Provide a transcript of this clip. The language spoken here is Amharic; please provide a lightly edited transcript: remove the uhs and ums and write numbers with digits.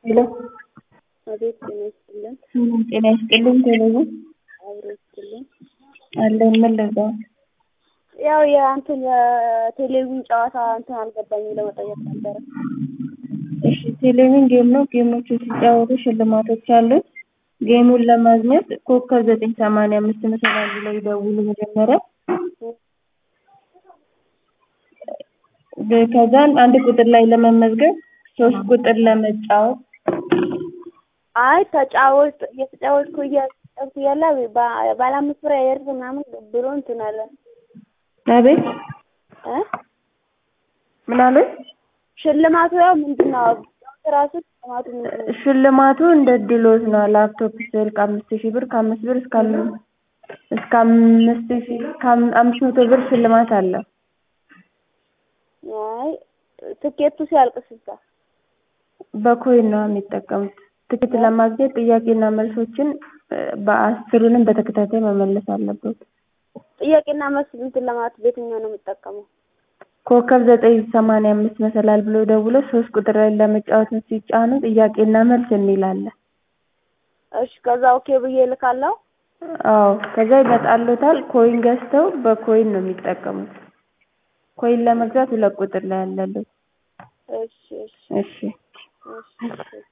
ሄሎ አቤት ጤና ይስጥልን። ጤና ይስጥልኝ። ቴሌቪዥን አብሮ ይስጥልን። አለን ምን ልርዳው? ያው የቴሌቪዥን ጨዋታ አልገባኝም ለመጠየቅ ነበረ። እሺ ቴሌቪዥን ጌም ነው። ጌሞቹን ሲጫወቱ ሽልማቶች አሉት። ጌሙን ለማግኘት ኮከብ 985 መሰላል ላይ ደውሉ መጀመሪያ። ከዛን አንድ ቁጥር ላይ ለመመዝገብ 3 ቁጥር ለመጫወት እየተጫወትኩ እያለ ባለ 5 ብር ያየር ምናምን ብሎ እንትን አለ። አቤት ምን አለ? ሽልማቱ ያው ምንድነው? ራሱ ሽልማቱ እንደ ድሎት ነው። ላፕቶፕ ስልክ 5000 ብር ከ5 ብር እስከ 500 ብር ሽልማት አለ። አይ ትኬቱ ሲያልቅስሳ በኮይን ነው የሚጠቀሙት። ትኬት ለማግኘት ጥያቄና መልሶችን በ10ንም በተከታታይ መመለስ አለበት። ጥያቄና መልስ እንትን ለማለት በየትኛው ነው የሚጠቀመው? ኮከብ 985 መሰላል ብሎ ደውሎ 3 ቁጥር ላይ ለመጫወት ሲጫኑ ጥያቄና መልስ የሚል አለ። እሺ ከዛ ኦኬ ብዬ ልካለሁ። አዎ ከዛ ይመጣልዎታል። ኮይን ገዝተው በኮይን ነው የሚጠቀሙት። ኮይን ለመግዛት 2 ቁጥር ላይ አለልዎት። እሺ እሺ